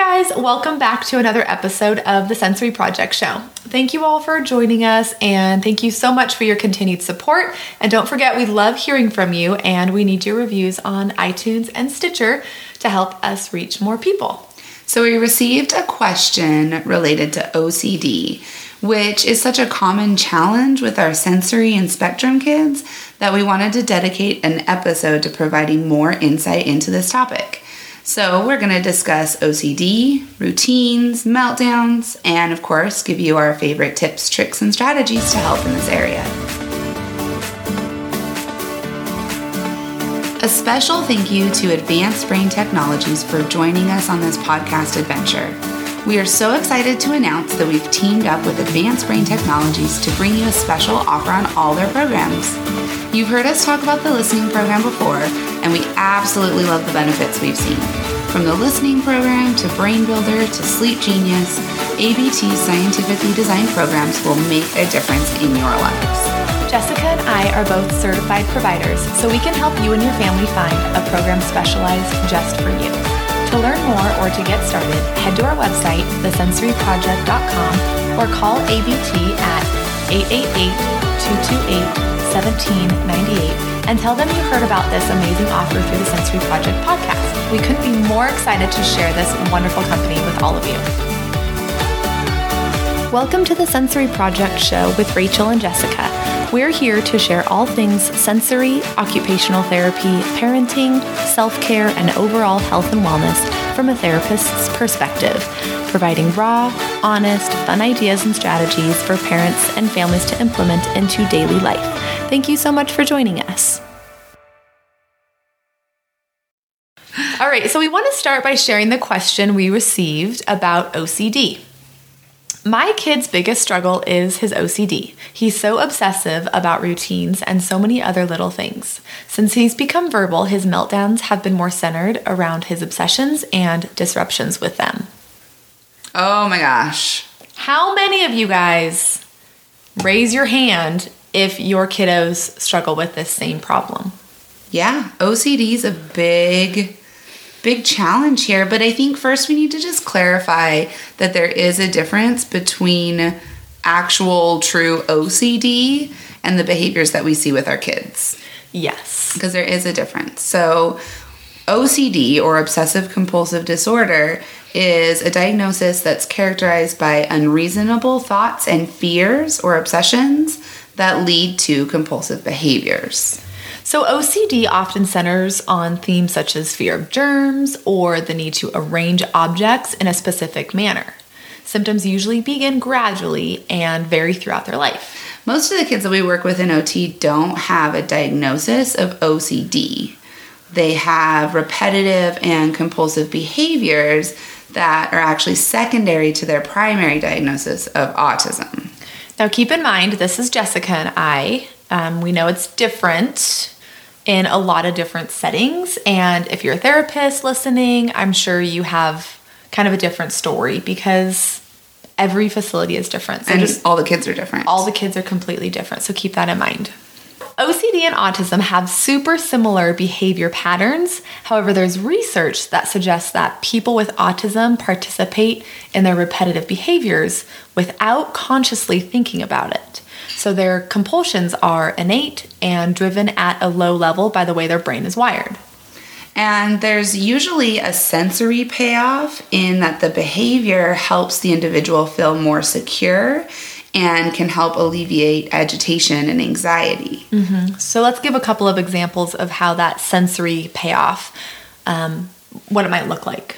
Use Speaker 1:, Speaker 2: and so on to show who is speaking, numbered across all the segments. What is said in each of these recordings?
Speaker 1: guys, welcome back to another episode of the Sensory Project Show. Thank you all for joining us, and thank you so much for your continued support. And don't forget, we love hearing from you, and we need your reviews on iTunes and Stitcher to help us reach more people.
Speaker 2: So we received a question related to OCD, which is such a common challenge with our sensory and spectrum kids that we wanted to dedicate an episode to providing more insight into this topic. So we're going to discuss OCD, routines, meltdowns, and of course, give you our favorite tips, tricks, and strategies to help in this area. A special thank you to Advanced Brain Technologies for joining us on this podcast adventure. We are so excited to announce that we've teamed up with Advanced Brain Technologies to bring you a special offer on all their programs. You've heard us talk about the listening program before, and we absolutely love the benefits we've seen. From the listening program to Brain Builder to Sleep Genius, ABT's scientifically designed programs will make a difference in your lives.
Speaker 1: Jessica and I are both certified providers, so we can help you and your family find a program specialized just for you. To learn more or to get started, head to our website, thesensoryproject.com, or call ABT at 888-228-1798 and tell them you heard about this amazing offer through the Sensory Project podcast. We couldn't be more excited to share this wonderful company with all of you. Welcome to the Sensory Project Show with Rachel and Jessica. We're here to share all things sensory, occupational therapy, parenting, self-care, and overall health and wellness from a therapist's perspective, providing raw, honest, fun ideas and strategies for parents and families to implement into daily life. Thank you so much for joining us. All right, so we want to start by sharing the question we received about OCD. My kid's biggest struggle is his OCD. He's so obsessive about routines and so many other little things. Since he's become verbal, his meltdowns have been more centered around his obsessions and disruptions with them.
Speaker 2: Oh my gosh.
Speaker 1: How many of you guys raise your hand if your kiddos struggle with this same problem?
Speaker 2: Yeah, OCD is a big challenge here, but I think first we need to just clarify that there is a difference between actual true OCD and the behaviors that we see with our kids.
Speaker 1: Yes.
Speaker 2: Because there is a difference. So OCD, or obsessive compulsive disorder, is a diagnosis that's characterized by unreasonable thoughts and fears or obsessions that lead to compulsive behaviors.
Speaker 1: So OCD often centers on themes such as fear of germs or the need to arrange objects in a specific manner. Symptoms usually begin gradually and vary throughout their life.
Speaker 2: Most of the kids that we work with in OT don't have a diagnosis of OCD. They have repetitive and compulsive behaviors that are actually secondary to their primary diagnosis of autism.
Speaker 1: Now keep in mind, this is Jessica and I. We know it's different in a lot of different settings. And if you're a therapist listening, I'm sure you have kind of a different story because every facility is different. So
Speaker 2: and just all the kids are different.
Speaker 1: All the kids are completely different. So keep that in mind. OCD and autism have super similar behavior patterns. However, there's research that suggests that people with autism participate in their repetitive behaviors without consciously thinking about it. So their compulsions are innate and driven at a low level by the way their brain is wired.
Speaker 2: And there's usually a sensory payoff in that the behavior helps the individual feel more secure and can help alleviate agitation and anxiety.
Speaker 1: Mm-hmm. So let's give a couple of examples of how that sensory payoff, what it might look like.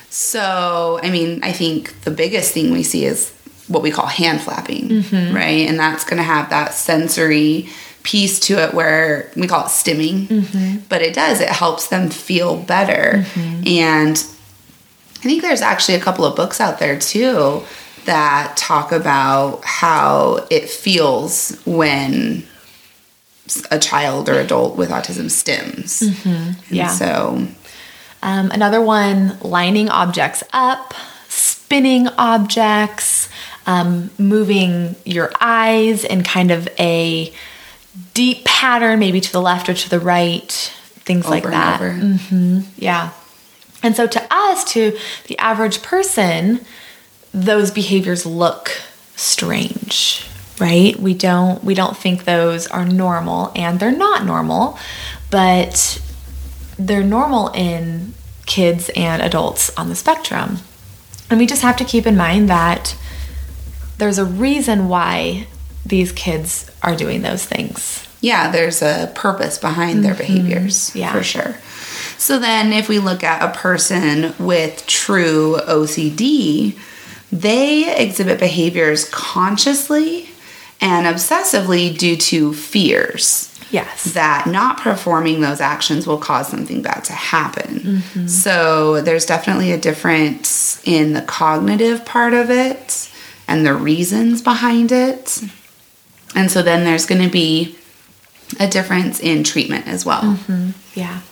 Speaker 2: So, I think the biggest thing we see is what we call hand flapping, right? And that's going to have that sensory piece to it where we call it stimming, but it helps them feel better. And I think there's actually a couple of books out there too that talk about how it feels when a child or adult with autism stims. So
Speaker 1: another one, lining objects up, spinning objects, moving your eyes in kind of a deep pattern, maybe to the left or to the right, things like that.
Speaker 2: Over.
Speaker 1: Yeah. And so to us, to the average person, those behaviors look strange, right? We don't think those are normal, and they're not normal, but they're normal in kids and adults on the spectrum. And we just have to keep in mind that there's a reason why these kids are doing those things.
Speaker 2: Yeah, there's a purpose behind their behaviors, for sure. So then if we look at a person with true OCD, they exhibit behaviors consciously and obsessively due to fears.
Speaker 1: Yes.
Speaker 2: That not performing those actions will cause something bad to happen. So there's definitely a difference in the cognitive part of it and the reasons behind it. And so then there's going to be a difference in treatment as well.
Speaker 1: Yeah.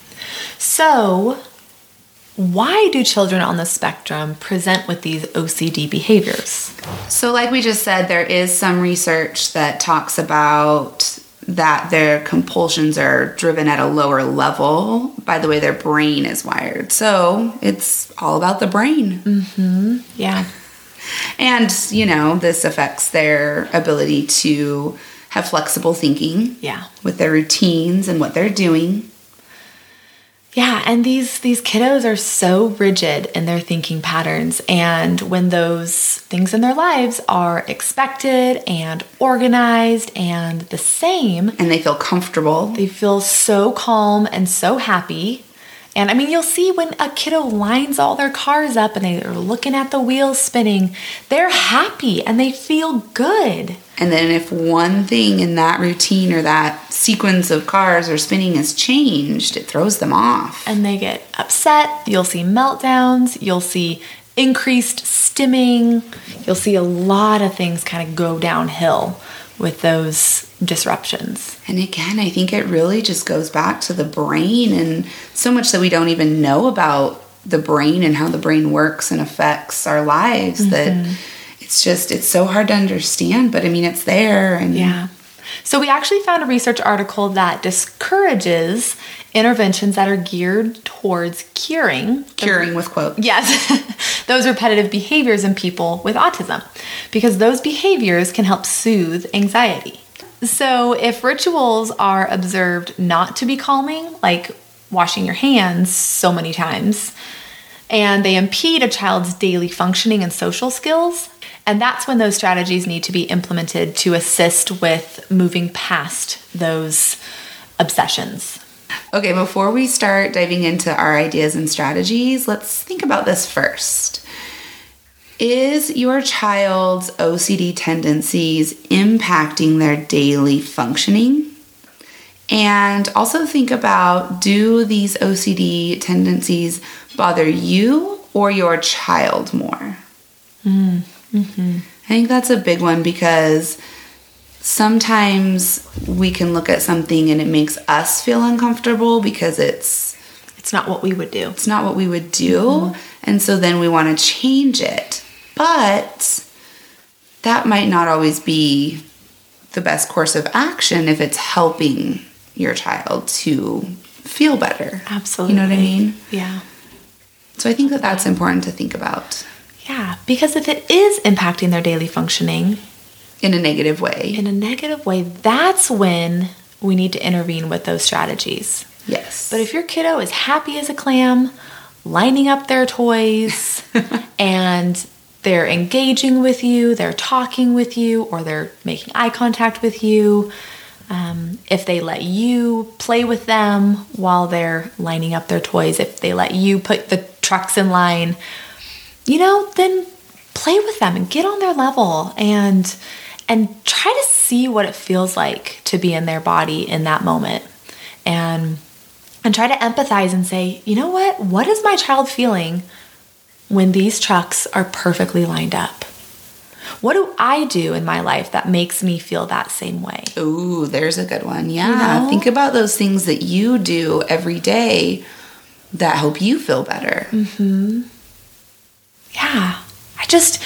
Speaker 1: So why do children on the spectrum present with these OCD behaviors?
Speaker 2: So like we just said, there is some research that talks about that their compulsions are driven at a lower level by the way their brain is wired. So it's all about the brain.
Speaker 1: Yeah.
Speaker 2: And, this affects their ability to have flexible thinking.
Speaker 1: Yeah.
Speaker 2: With their routines and what they're doing.
Speaker 1: Yeah, and these kiddos are so rigid in their thinking patterns, and when those things in their lives are expected and organized and the same,
Speaker 2: and they feel comfortable,
Speaker 1: they feel so calm and so happy. And I mean, you'll see when a kiddo lines all their cars up and they're looking at the wheels spinning, they're happy and they feel good.
Speaker 2: And then if one thing in that routine or that sequence of cars or spinning is changed, it throws them off.
Speaker 1: And they get upset. You'll see meltdowns. You'll see increased stimming. You'll see a lot of things kind of go downhill with those disruptions.
Speaker 2: And again, I think it really just goes back to the brain, and so much that we don't even know about the brain and how the brain works and affects our lives that it's so hard to understand, but I mean, it's there. And
Speaker 1: yeah. So we actually found a research article that discourages interventions that are geared towards curing
Speaker 2: with quotes.
Speaker 1: Yes, those repetitive behaviors in people with autism, because those behaviors can help soothe anxiety. So if rituals are observed not to be calming, like washing your hands so many times, and they impede a child's daily functioning and social skills, and that's when those strategies need to be implemented to assist with moving past those obsessions.
Speaker 2: Okay, before we start diving into our ideas and strategies, let's think about this first. Is your child's OCD tendencies impacting their daily functioning? And also think about, do these OCD tendencies bother you or your child more? I think that's a big one, because sometimes we can look at something and it makes us feel uncomfortable because it's
Speaker 1: not what we would do.
Speaker 2: It's not what we would do. And so then we want to change it. But that might not always be the best course of action if it's helping your child to feel better.
Speaker 1: Absolutely.
Speaker 2: You know what I mean?
Speaker 1: Yeah.
Speaker 2: So I think that that's important to think about.
Speaker 1: Yeah, because if it is impacting their daily functioning
Speaker 2: in a negative way,
Speaker 1: that's when we need to intervene with those strategies.
Speaker 2: Yes.
Speaker 1: But if your kiddo is happy as a clam, lining up their toys, and they're engaging with you, they're talking with you, or they're making eye contact with you, if they let you play with them while they're lining up their toys, if they let you put the trucks in line, then play with them and get on their level and try to see what it feels like to be in their body in that moment. And try to empathize and say, you know what is my child feeling when these trucks are perfectly lined up? What do I do in my life that makes me feel that same way?
Speaker 2: Ooh, there's a good one. Yeah. Think about those things that you do every day that help you feel better.
Speaker 1: Yeah.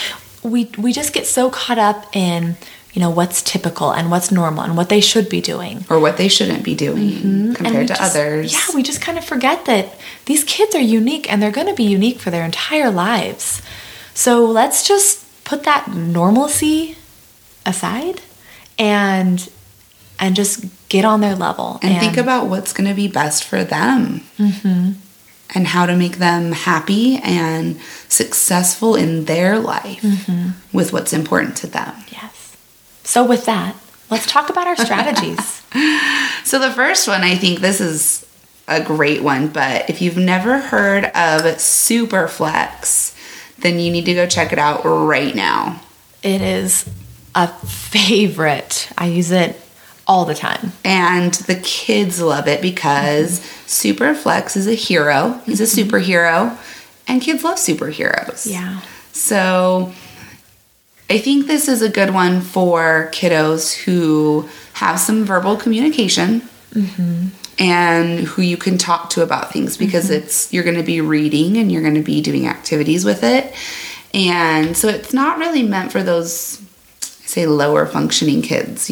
Speaker 1: we just get so caught up in, what's typical and what's normal and what they should be doing.
Speaker 2: Or what they shouldn't be doing compared to others.
Speaker 1: Yeah, we just kind of forget that these kids are unique and they're going to be unique for their entire lives. So let's just put that normalcy aside and just get on their level.
Speaker 2: And think about what's going to be best for them. And how to make them happy and successful in their life with what's important to them.
Speaker 1: Yes. So with that, let's talk about our strategies.
Speaker 2: So the first one, I think this is a great one, but if you've never heard of Superflex, then you need to go check it out right now.
Speaker 1: It is a favorite. I use it all the time.
Speaker 2: And the kids love it because Superflex is a hero. He's a superhero. And kids love superheroes.
Speaker 1: Yeah.
Speaker 2: So I think this is a good one for kiddos who have some verbal communication and who you can talk to about things because you're going to be reading and you're going to be doing activities with it. And so it's not really meant for those, say, lower functioning kids,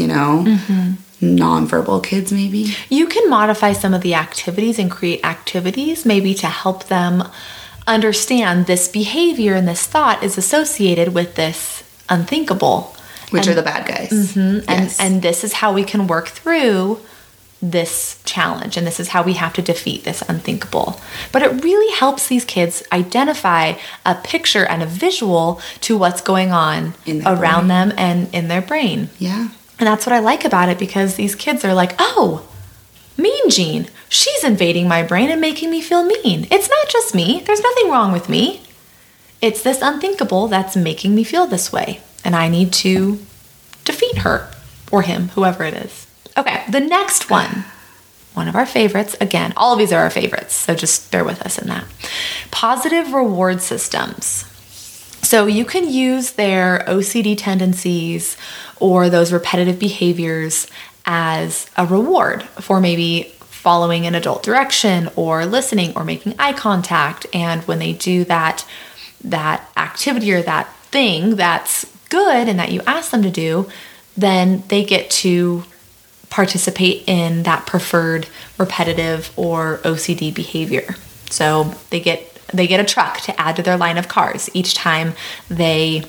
Speaker 2: nonverbal kids maybe.
Speaker 1: You can modify some of the activities and create activities maybe to help them understand this behavior and this thought is associated with this unthinkable.
Speaker 2: Which are the bad guys.
Speaker 1: Yes. And this is how we can work through this challenge, and this is how we have to defeat this unthinkable. But it really helps these kids identify a picture and a visual to what's going on around them and in their brain.
Speaker 2: Yeah.
Speaker 1: And that's what I like about it, because these kids are like, oh, Mean Gene, she's invading my brain and making me feel mean. It's not just me. There's nothing wrong with me. It's this unthinkable that's making me feel this way. And I need to defeat her or him, whoever it is. Okay, the next one of our favorites. Again, all of these are our favorites, so just bear with us in that. Positive reward systems. So you can use their OCD tendencies or those repetitive behaviors as a reward for maybe following an adult direction or listening or making eye contact. And when they do that activity or that thing that's good and that you ask them to do, then they get to participate in that preferred repetitive or OCD behavior. So they get a truck to add to their line of cars each time they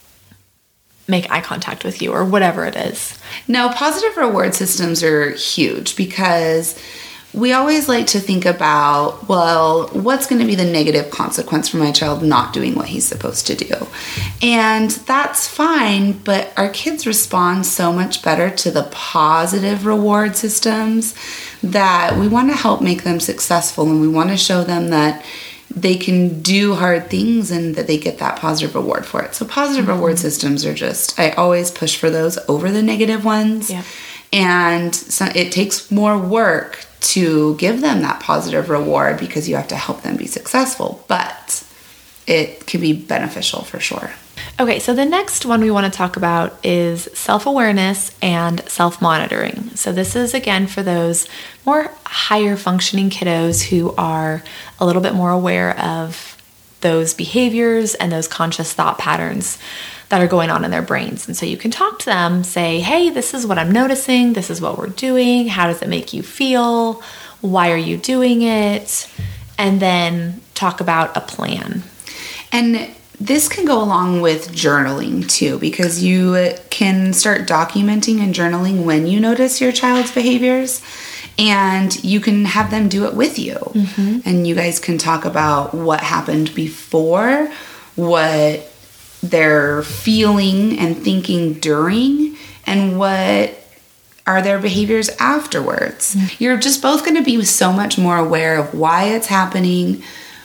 Speaker 1: make eye contact with you or whatever it is.
Speaker 2: No, positive reward systems are huge because we always like to think about, well, what's going to be the negative consequence for my child not doing what he's supposed to do? And that's fine, but our kids respond so much better to the positive reward systems that we want to help make them successful, and we want to show them that they can do hard things and that they get that positive reward for it. So positive reward systems are I always push for those over the negative ones.
Speaker 1: Yeah.
Speaker 2: And so it takes more work to give them that positive reward because you have to help them be successful, but it can be beneficial for sure.
Speaker 1: Okay, so the next one we want to talk about is self-awareness and self-monitoring. So this is, again, for those more higher functioning kiddos who are a little bit more aware of those behaviors and those conscious thought patterns that are going on in their brains. And so you can talk to them, say, hey, this is what I'm noticing. This is what we're doing. How does it make you feel? Why are you doing it? And then talk about a plan.
Speaker 2: And this can go along with journaling too, because you can start documenting and journaling when you notice your child's behaviors, and you can have them do it with you. And you guys can talk about what happened before, what they're feeling and thinking during, and what are their behaviors afterwards. You're just both going to be so much more aware of why it's happening,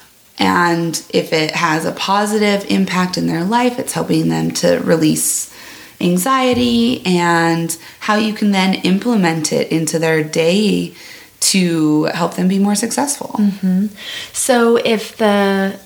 Speaker 2: and if it has a positive impact in their life, it's helping them to release anxiety, and how you can then implement it into their day to help them be more successful.
Speaker 1: So if the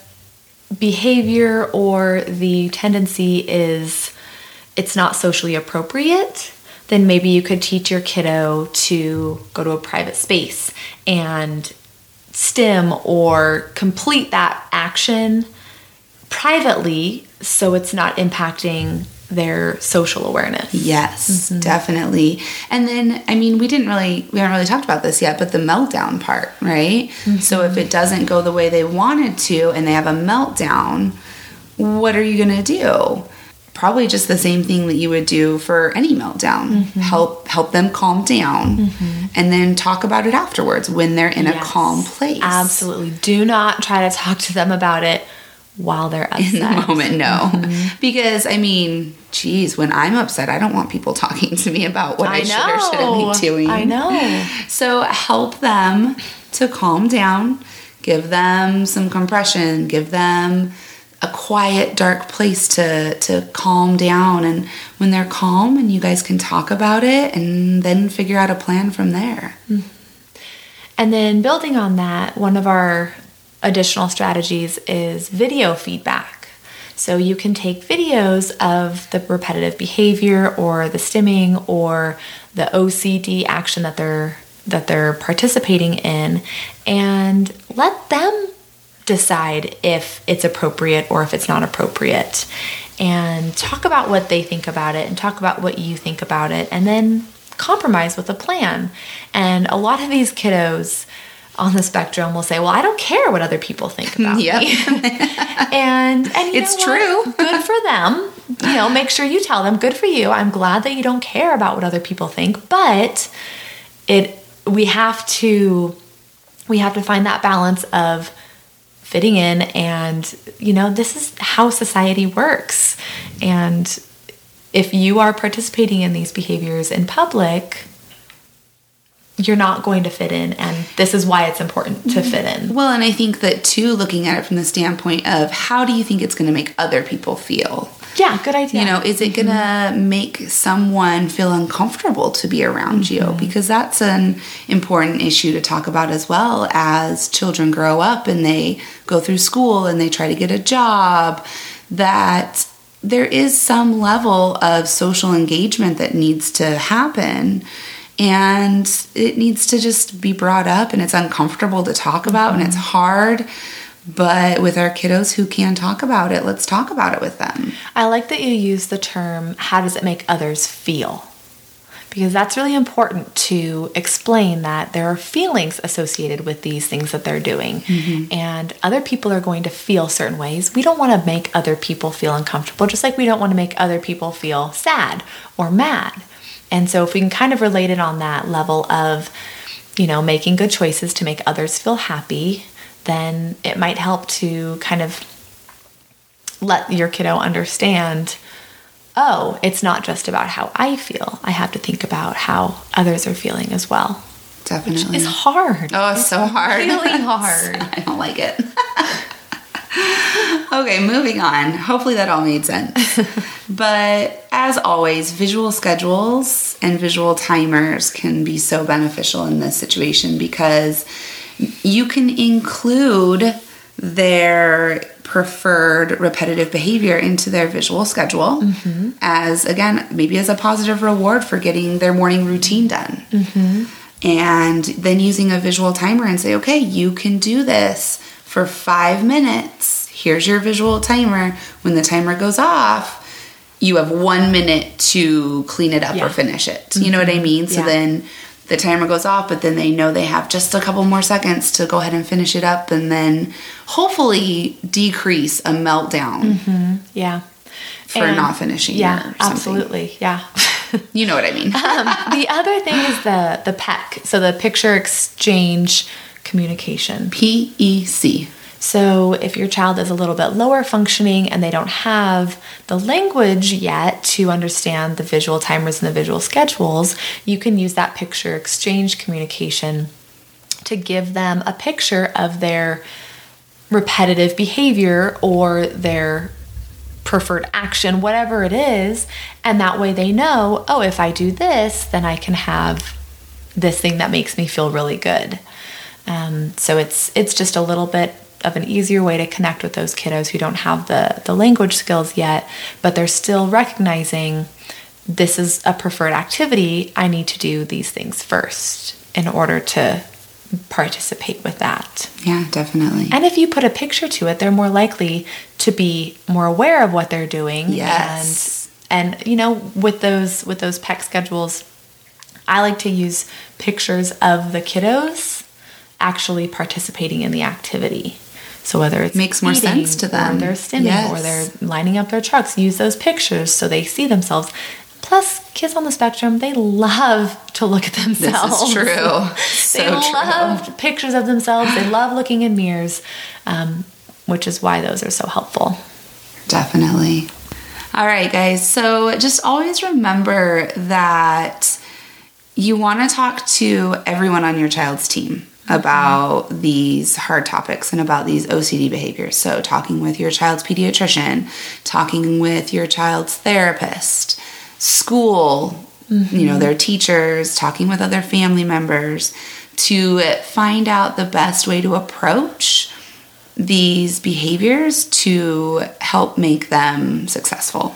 Speaker 1: behavior or the tendency is it's not socially appropriate, then maybe you could teach your kiddo to go to a private space and stim or complete that action privately so it's not impacting their social awareness.
Speaker 2: Yes, definitely. And then, I mean, we haven't really talked about this yet, but the meltdown part, right? So if it doesn't go the way they wanted to and they have a meltdown, what are you going to do? Probably just the same thing that you would do for any meltdown. Help them calm down and then talk about it afterwards when they're in a calm place.
Speaker 1: Absolutely. Do not try to talk to them about it while they're upset.
Speaker 2: In the moment, no. Because, I mean, geez, when I'm upset, I don't want people talking to me about what I should or shouldn't be doing.
Speaker 1: I know.
Speaker 2: So help them to calm down. Give them some compression. Give them a quiet, dark place to calm down. And when they're calm and you guys can talk about it and then figure out a plan from there.
Speaker 1: And then building on that, one of our additional strategies is video feedback. So you can take videos of the repetitive behavior or the stimming or the OCD action that they're participating in and let them decide if it's appropriate or if it's not appropriate, and talk about what they think about it and talk about what you think about it, and then compromise with a plan. And a lot of these kiddos on the spectrum will say, well, I don't care what other people think about me. and
Speaker 2: it's true.
Speaker 1: Good for them. Make sure you tell them, good for you. I'm glad that you don't care about what other people think, but we have to find that balance of fitting in, and this is how society works. And if you are participating in these behaviors in public, you're not going to fit in, and this is why it's important to fit in.
Speaker 2: Well, and I think that too, looking at it from the standpoint of how do you think it's going to make other people feel?
Speaker 1: Yeah, good idea.
Speaker 2: Is it going to make someone feel uncomfortable to be around you? Because that's an important issue to talk about as well. As children grow up and they go through school and they try to get a job, that there is some level of social engagement that needs to happen. And it needs to just be brought up, and it's uncomfortable to talk about, and it's hard. But with our kiddos who can talk about it, let's talk about it with them.
Speaker 1: I like that you use the term, how does it make others feel? Because that's really important to explain that there are feelings associated with these things that they're doing. And other people are going to feel certain ways. We don't want to make other people feel uncomfortable, just like we don't want to make other people feel sad or mad. And so if we can kind of relate it on that level of, making good choices to make others feel happy, then it might help to kind of let your kiddo understand, oh, it's not just about how I feel. I have to think about how others are feeling as well.
Speaker 2: Definitely.
Speaker 1: It's hard.
Speaker 2: Oh, it's so hard.
Speaker 1: Really hard.
Speaker 2: I don't like it. Okay, moving on. Hopefully that all made sense. But as always, visual schedules and visual timers can be so beneficial in this situation because you can include their preferred repetitive behavior into their visual schedule as, again, maybe as a positive reward for getting their morning routine done. And then using a visual timer and say, okay, you can do this for 5 minutes. Here's your visual timer. When the timer goes off, you have 1 minute to clean it up or finish it. You know what I mean? So then the timer goes off, but then they know they have just a couple more seconds to go ahead and finish it up and then hopefully decrease a meltdown. For not finishing.
Speaker 1: Yeah, absolutely. Yeah.
Speaker 2: You know what I mean.
Speaker 1: The other thing is the PEC, so the picture exchange communication.
Speaker 2: PEC.
Speaker 1: So if your child is a little bit lower functioning and they don't have the language yet to understand the visual timers and the visual schedules, you can use that picture exchange communication to give them a picture of their repetitive behavior or their preferred action, whatever it is, and that way they know, oh, if I do this, then I can have this thing that makes me feel really good. So it's just a little bit of an easier way to connect with those kiddos who don't have the language skills yet, but they're still recognizing this is a preferred activity. I need to do these things first in order to participate with that.
Speaker 2: Yeah, definitely.
Speaker 1: And if you put a picture to it, they're more likely to be more aware of what they're doing.
Speaker 2: Yes.
Speaker 1: And with those PEC schedules, I like to use pictures of the kiddos actually participating in the activity. So whether it's
Speaker 2: makes more sense to them,
Speaker 1: or they're stimming, or they're lining up their trucks, use those pictures so they see themselves. Plus, kids on the spectrum, they love to look at themselves.
Speaker 2: This is true.
Speaker 1: They love pictures of themselves. They love looking in mirrors, which is why those are so helpful.
Speaker 2: Definitely. All right, guys. So just always remember that you want to talk to everyone on your child's team about these hard topics and about these OCD behaviors. So talking with your child's pediatrician, talking with your child's therapist, school, their teachers, talking with other family members to find out the best way to approach these behaviors to help make them successful.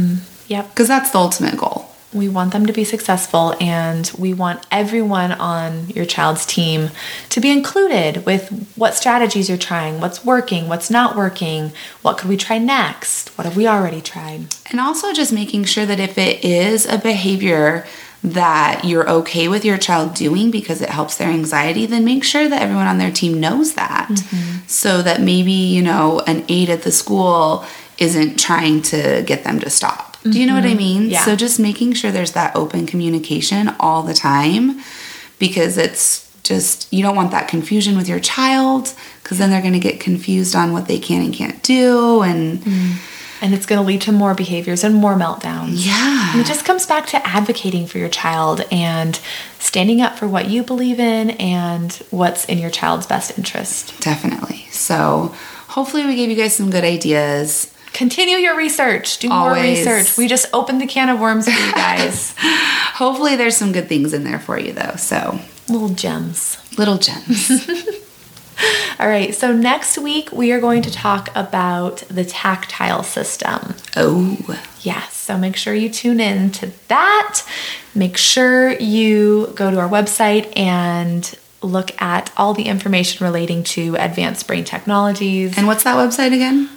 Speaker 1: Yep.
Speaker 2: Because that's the ultimate goal.
Speaker 1: We want them to be successful, and we want everyone on your child's team to be included with what strategies you're trying, what's working, what's not working, what could we try next, what have we already tried.
Speaker 2: And also just making sure that if it is a behavior that you're okay with your child doing because it helps their anxiety, then make sure that everyone on their team knows that. So that maybe, an aide at the school isn't trying to get them to stop. Do you know what I mean?
Speaker 1: Yeah.
Speaker 2: So just making sure there's that open communication all the time, because it's just, you don't want that confusion with your child, because then they're going to get confused on what they can and can't do. And
Speaker 1: it's going to lead to more behaviors and more meltdowns.
Speaker 2: Yeah.
Speaker 1: And it just comes back to advocating for your child and standing up for what you believe in and what's in your child's best interest.
Speaker 2: Definitely. So hopefully we gave you guys some good ideas.
Speaker 1: Continue your research. Do more research. We just opened the can of worms for you guys.
Speaker 2: Hopefully there's some good things in there for you, though. So
Speaker 1: little gems. All right. So next week we are going to talk about the tactile system.
Speaker 2: Oh.
Speaker 1: Yes. So make sure you tune in to that. Make sure you go to our website and look at all the information relating to advanced brain technologies.
Speaker 2: And what's that website again?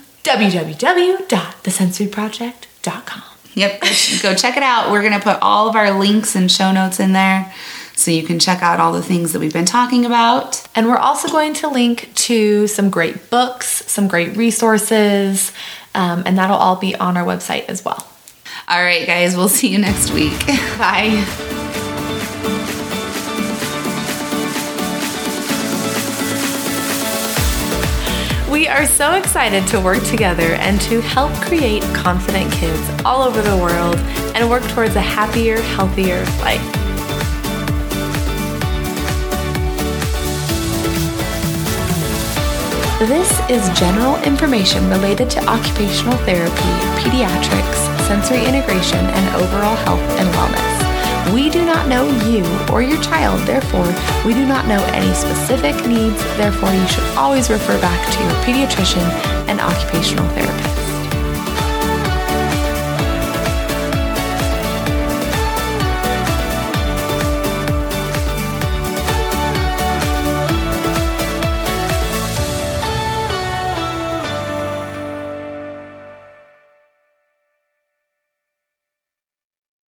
Speaker 1: www.thesensoryproject.com.
Speaker 2: Yep, go check it out. We're going to put all of our links and show notes in there so you can check out all the things that we've been talking about.
Speaker 1: And we're also going to link to some great books, some great resources, and that'll all be on our website as well.
Speaker 2: All right, guys, we'll see you next week.
Speaker 1: Bye. We are so excited to work together and to help create confident kids all over the world and work towards a happier, healthier life. This is general information related to occupational therapy, pediatrics, sensory integration, and overall health and wellness. We do not know you or your child, therefore, we do not know any specific needs, therefore, you should always refer back to your pediatrician and occupational therapist.